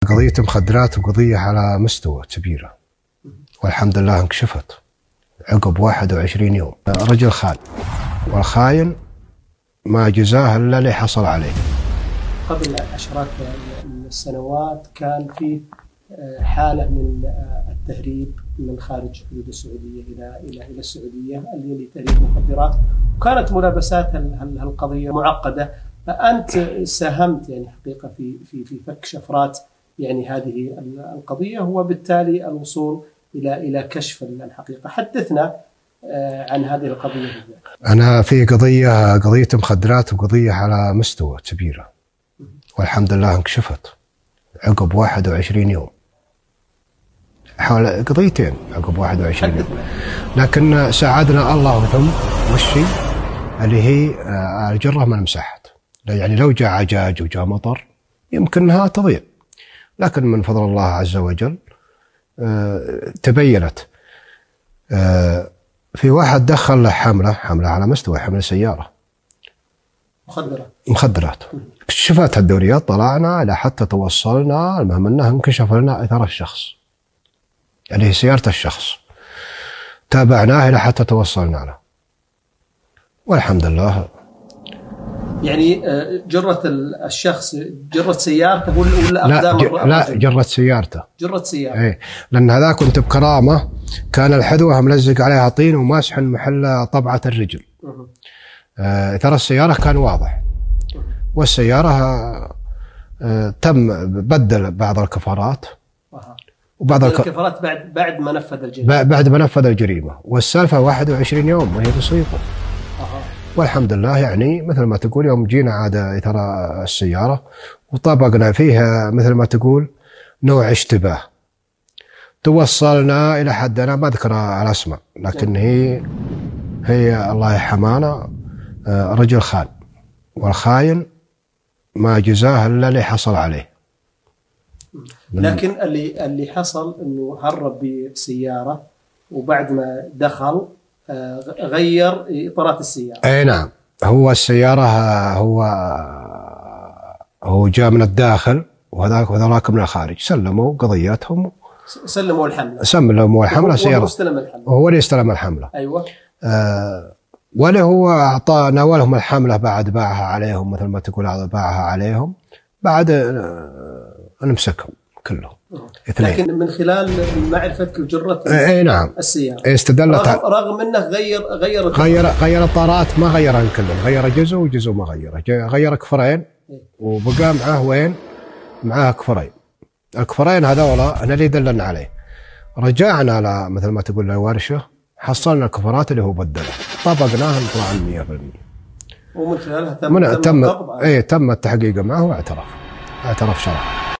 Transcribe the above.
قضية مخدرات وقضية على مستوى كبيرة، والحمد لله انكشفت عقب 21 يوم. رجل خان، والخاين ما جزاه إلا اللي حصل عليه. قبل عشرات السنوات كان في حالة من التهريب من خارج حدود السعودية إلى السعودية اللي تهريب مخدرات، وكانت ملابسات هالقضية معقدة. أنت ساهمت يعني حقيقة في فك شفرات يعني هذه القضية، وبالتالي الوصول إلى كشف الحقيقة. حدثنا عن هذه القضية. أنا في قضية مخدرات وقضية على مستوى كبيرة، والحمد لله انكشفت عقب 21 يوم. حول قضيتين عقب 21 يوم، لكن ساعدنا الله وثم والشي اللي هي الجرة ما مسحت. يعني لو جاء عجاج وجاء مطر يمكنها تضيع، لكن من فضل الله عز وجل تبينت. في واحد دخل حملة على مستوى حمل سيارة مخدرات. كشفتها الدوريات، طلعنا إلى حتى توصلنا، المهم أنه انكشف لنا إثر الشخص اللي هي سيارة الشخص، تابعناه إلى حتى توصلنا له، والحمد لله. يعني جرة الشخص جرة سيارته ولا أقدام؟ لا جرة سيارته. إيه، لأن هذا كنت بكرامة، كان الحذوة ملزق عليها طين وماسح محل طبعة الرجل. إثر السيارة كان واضح، والسيارة تم بدل بعض الكفارات وبعض الكفارات بعد ما نفذ الجريمة. بعد ما نفذ الجريمة، والسالفة 21 يوم وهي بسيطة. والحمد لله، يعني مثل ما تقول يوم جينا عاد إثر السيارة وطبقنا فيها مثل ما تقول نوع اشتباه، توصلنا إلى حد أنا ما أذكر على اسمه، لكن هي الله يرحمنا رجل خان، والخاين ما جزاه إلا اللي حصل عليه. لكن اللي حصل إنه هرب بسيارة، وبعد ما دخل غير إطارات السيارة. أي نعم، هو السيارة هو جاء من الداخل، وهذاك من الخارج. سلموا قضياتهم، سلموا الحملة سيارة، هو اللي استلم الحملة. أيوة. ولا هو أعطى ناولهم الحملة، بعد باعها عليهم مثل ما تقول، باعها عليهم بعد نمسكهم كلهم اثنين. لكن من خلال معرفتك الجرة نعم السيارة استدلت، رغم انه غير الطارات، ما غيرها كلهم، غير جزء وجزء ما غير كفرين، وبقى معاه وين؟ معاه كفرين. الكفرين هذولا أنا اللي دلنا عليه. رجعنا مثل ما تقول للورشة، حصلنا الكفرات اللي هو بدلها، طبقناها نطلع 100%. ومن خلالها تم تم التحقيق معه، واعترف شرعا.